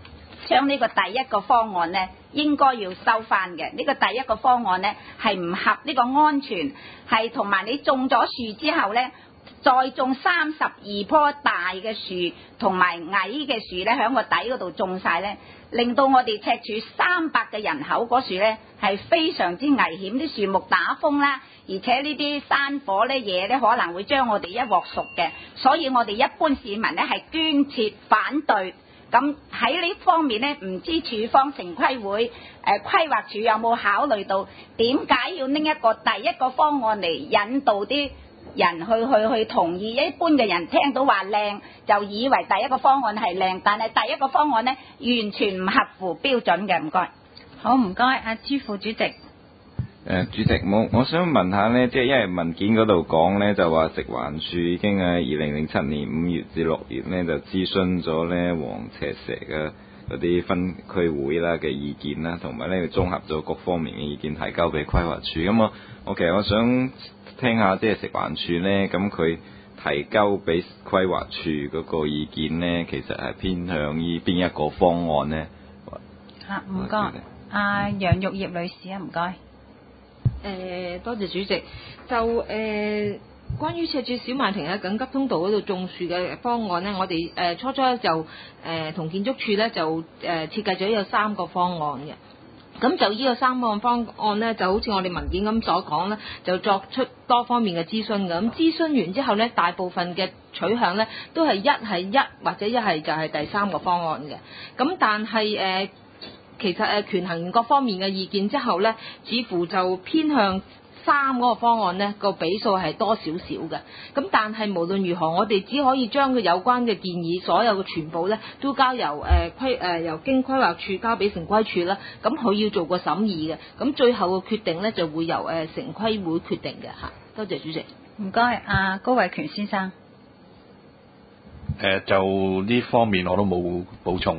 Speaker 8: 將呢個第一個方案呢應該要收翻嘅。呢、這個第一個方案呢係唔合呢個安全，係同埋你種咗樹之後呢，再種三十二棵大嘅樹同埋矮嘅樹咧，喺個底嗰度種晒咧，令到我哋赤柱三百嘅人口嗰樹咧係非常之危險，啲樹木打風啦，而且呢啲山火咧嘢咧可能會將我哋一鑊熟嘅，所以我哋一般市民咧係堅決反對。咁喺呢方面咧，唔知處方城規會誒、呃、規劃署有冇考慮到點解要拎一個第一個方案嚟引導啲人去去去同意？一般嘅人聽到話靚就以為第一個方案係靚，但係第一個方案呢完全唔合乎標準嘅。唔該。
Speaker 1: 好，唔該，阿朱副主席。
Speaker 17: 誒，主席，我我想問下呢，即係因為文件嗰度講呢，就話食環署已經喺二零零七年五月至六月呢，就諮詢咗呢黃赤石嘅嗰啲分區會啦嘅意見啦，同埋呢綜合咗各方面嘅意見提交俾規劃署。咁我我其實我想聽下即係食環署呢，咁佢提交俾規劃署嗰個意見呢，其實係偏向於邊一個方案呢？
Speaker 1: 嚇，唔該，阿楊玉葉女士啊，唔該。
Speaker 18: 誒、呃，多謝主席。就誒、呃，關於赤柱小賣亭喺緊急通道嗰度種樹嘅方案呢，我哋誒、呃、初初就誒同、呃、建築署咧就誒、呃、設計咗有三個方案嘅。咁就呢個三個方案呢，就好似我哋文件咁所講呢，就作出多方面嘅諮詢嘅。咁諮詢完之後呢，大部分嘅取向呢，都係一係一或者一係就係第三個方案嘅。咁但係誒。呃其實誒權衡各方面嘅意見之後呢，似乎就偏向三嗰個方案呢個比數係多少少嘅。咁但係無論如何，我哋只可以將佢有關嘅建議，所有嘅全部呢都交由誒、呃、規誒、呃、由經規劃署交俾城規署啦。咁佢要做個審議嘅。咁最後嘅決定呢就會由誒、呃、城規會決定嘅嚇。多謝主席。
Speaker 1: 唔該，阿高偉權先生。
Speaker 14: 誒、呃、就呢方面我都冇補充。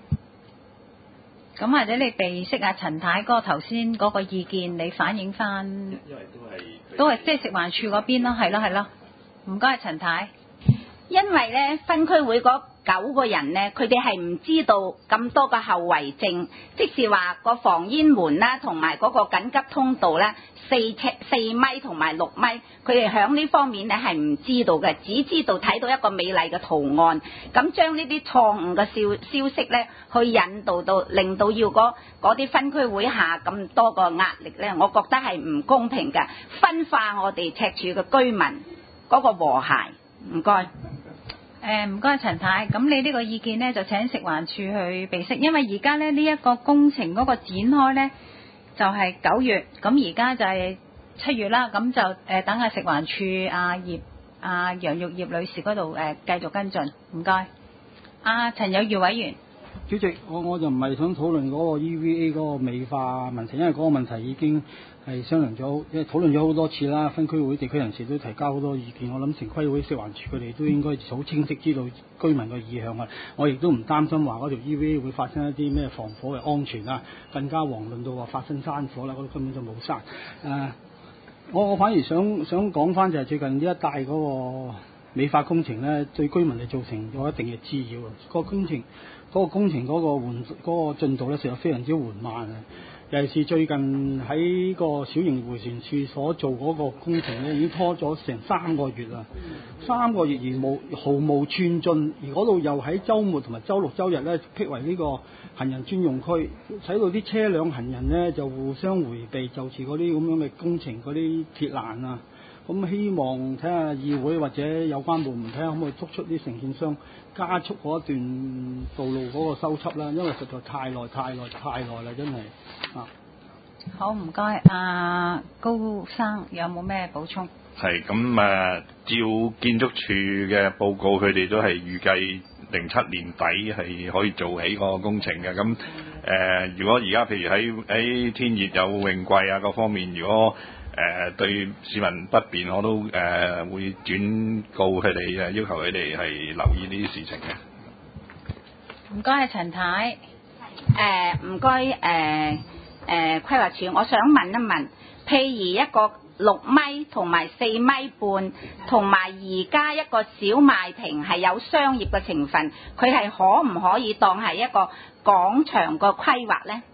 Speaker 1: 咁或者你備識阿陳太嗰個頭先嗰個意見，你反映翻，因
Speaker 14: 為都係
Speaker 1: 都係即係食環署嗰邊咯，係咯係咯。唔該，陳太。
Speaker 8: 因為咧分區會嗰九個人咧，佢哋係唔知道咁多個後遺症，即是話個防煙門啦，同埋嗰個緊急通道咧，四尺四米同埋六米，佢哋響呢方面咧係唔知道嘅，只知道睇到一個美麗嘅圖案，咁將呢啲錯誤嘅消消息咧，去引導到令到要嗰嗰啲分區會下咁多個壓力咧，我覺得係唔公平嘅，分化我哋赤柱嘅居民嗰個和諧。唔該。
Speaker 1: 誒唔該陳太，咁你呢個意見呢，就請食環署去備悉，因為而家咧呢一個工程嗰個展開呢，就係九月，咁而家就係七月啦，咁就誒等下食環署阿葉阿楊玉葉女士嗰度誒繼續跟進，唔該。阿陳有余委員。
Speaker 7: 主席，我我就唔係想討論嗰個 E V A 嗰個美化問題，因為嗰個問題已經係商量咗，即係討論咗好多次啦。分區會地區人士都提交好多意見，我諗城規會、食環署佢哋都應該好清晰知道居民嘅意向啊。我亦都唔擔心話嗰條 E V A 會發生一啲咩防火嘅安全啊，更加遑論到話發生山火啦，嗰度根本就冇山。誒、呃，我我反而想想講翻就係最近呢一帶嗰個美化工程咧，對居民係造成咗一定嘅滋擾啊。個工程嗰個工程嗰個緩嗰個進度咧，實在非常之緩慢啊！尤其是最近喺個小型迴旋處所做嗰個工程咧，已經拖咗成三個月啦，三個月而無毫無寸進，而嗰度又喺週末同埋週六週日咧辟為呢個行人專用區，使到啲車輛行人咧就互相迴避，就似嗰啲咁樣嘅工程嗰啲鐵欄啊。咁希望睇下議會或者有關部門睇下可唔可以督促啲承建商加速嗰一段道路嗰個修葺啦，因為實在太耐太耐太耐啦，真係啊！
Speaker 1: 好，唔該，阿高生有冇咩補充？
Speaker 14: 係咁誒，照建築署嘅報告，佢哋都係預計零七年底係可以做起個工程嘅。咁誒、呃，如果而家譬如喺喺天熱有泳季啊各方面，如果誒、呃、對市民不便，我都誒、呃、會轉告佢哋，誒要求佢哋係留意呢啲事情嘅。
Speaker 1: 唔該，係陳太。
Speaker 8: 誒唔該誒誒規劃署，我想問一問，譬如一個六米同埋四米半，同埋而家一個小賣亭係有商業嘅成分，佢係可唔可以當係一個廣場個規劃呢？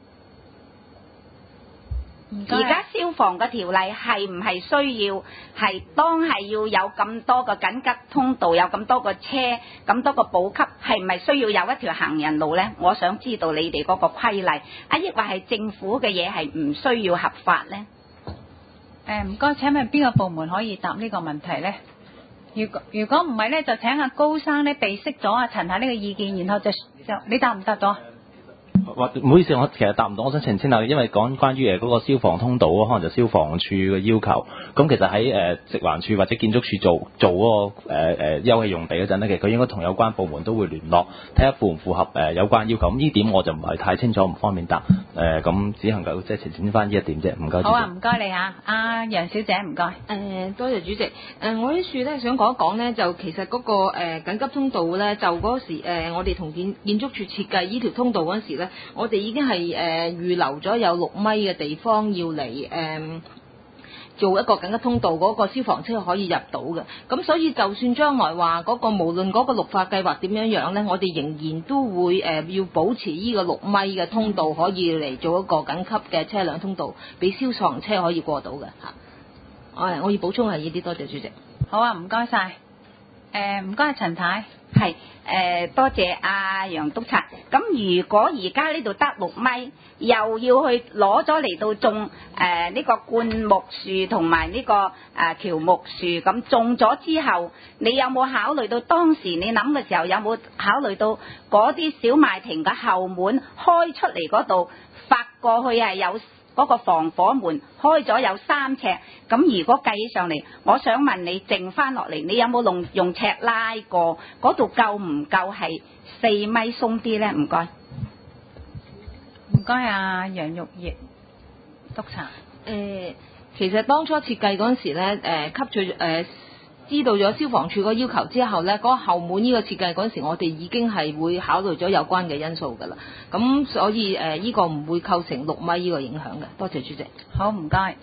Speaker 8: 而家消防嘅條例係唔係需要係當係要有咁多個緊急通道，有咁多個車，咁多個補給，係唔係需要有一條行人路呢？我想知道你哋嗰個規例，啊抑或係政府嘅嘢係唔需要合法呢？
Speaker 1: 誒唔該，請問邊個部門可以答呢個問題呢？如果如果唔係呢，就請阿高生呢備悉咗阿陳太呢個意見，然後就就你答唔答到？
Speaker 3: 或唔好意思，我其實答唔到，我想澄清下，因為講關於誒嗰個消防通道，可能就消防處嘅要求。咁其實喺誒食環署或者建築署做做嗰個誒誒休憩用地嗰陣咧，其實佢應該同有關部門都會聯絡，睇下符唔符合誒有關要求。咁呢點我就唔係太清楚，唔方便答。誒咁只能夠即係澄清翻呢一點啫。唔該。
Speaker 1: 好啊，唔該你嚇，阿楊小姐唔該。
Speaker 18: 誒多謝主席。誒我呢處咧想講一講咧，就其實嗰個誒緊急通道咧，就嗰時誒我哋同建建築署設計呢條通道嗰時咧。我哋已經係誒、呃、預留咗有六米嘅地方要嚟誒、呃、做一個緊急通道，嗰個消防車可以入到嘅。咁所以就算將來話嗰個無論嗰個綠化計劃點樣樣咧，我哋仍然都會誒、呃、要保持呢個六米嘅通道可以嚟做一個緊急嘅車輛通道，俾消防車可以過到嘅嚇。我我要補充係呢啲，多謝主席。
Speaker 1: 好啊，唔該晒。誒唔該陳太。
Speaker 8: 係誒、呃，多謝阿楊督察。咁如果而家呢度得六米，又要去攞咗嚟到種誒呢、呃呢個灌木樹同埋呢個誒喬、呃、木樹，咁種咗之後，你有冇考慮到當時你諗嘅時候，有冇考慮到嗰啲小賣亭嘅後門開出嚟嗰度發過去係有嗰個防火門開咗有三尺，咁如果計起上嚟，我想問你剩翻落嚟，你有冇用用尺拉過？嗰度夠唔夠係四米鬆啲呢？唔該，
Speaker 1: 唔該啊，楊玉葉督察。
Speaker 18: 誒，其實當初設計嗰陣時咧，誒吸取誒知道咗消防處個要求之後咧，嗰、嗰個後門呢個設計嗰陣時，我哋已經係會考慮咗有關嘅因素㗎啦。咁所以誒，呢、呃呢個唔會構成六米呢個影響嘅。多謝主席。
Speaker 1: 好，唔該。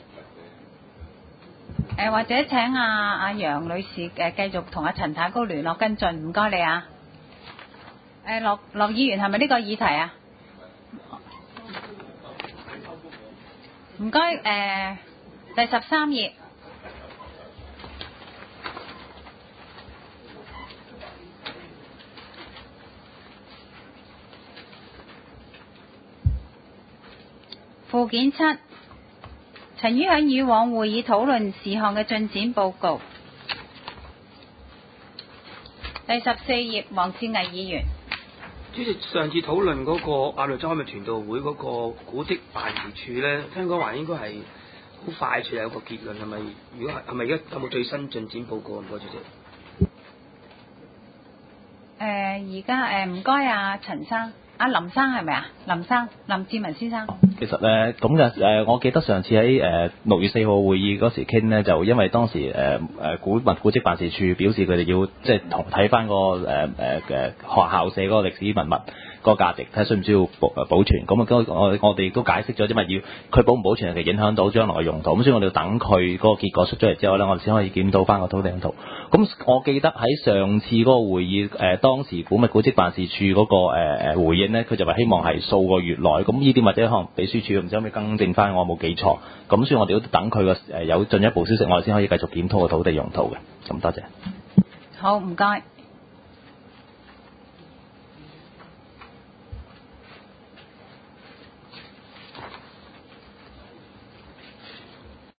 Speaker 1: 誒、呃、或者請阿阿楊女士誒、呃、繼續同阿陳太高聯絡跟進，唔該你啊。誒樂樂議員係咪呢個議題啊？唔該誒，第十三頁。附件七，陳於響以往會議討論事項嘅進展報告。第十四頁，黃志毅議員。
Speaker 10: 主席，上次討論嗰個亞洲洲海味傳道會嗰個古蹟辦事處咧，聽講話應該係好快就有個結論，係咪？如果係係咪而家有冇最新進展報告？唔該，主席。
Speaker 1: 誒而家誒唔該啊，陳生。阿林生係咪啊？林生，林志文先生。
Speaker 3: 其實咧咁嘅誒，我記得上次喺誒六月四號會議嗰時傾咧，就因為當時誒誒、呃、古物古蹟辦事處表示佢哋要即係同睇翻個誒誒嘅學校社嗰個歷史文物個價值，睇需唔需要保保存。咁啊，我我哋都解釋咗，因為要確保唔保存，其實影響到將來嘅用途。咁所以我哋要等佢嗰個結果出咗嚟之後咧，我哋先可以檢討翻個土地用途。咁我記得喺上次嗰個會議誒、呃，當時古物古蹟辦事處嗰、那個誒、呃、回應咧，佢就話希望係數個月內。咁呢啲或者可能秘書處唔知可唔可以更正翻，我冇記錯。咁所以我哋都等佢個誒有進一步消息，我哋先可以繼續檢討個土地用途嘅。咁多謝。
Speaker 1: 好，唔該。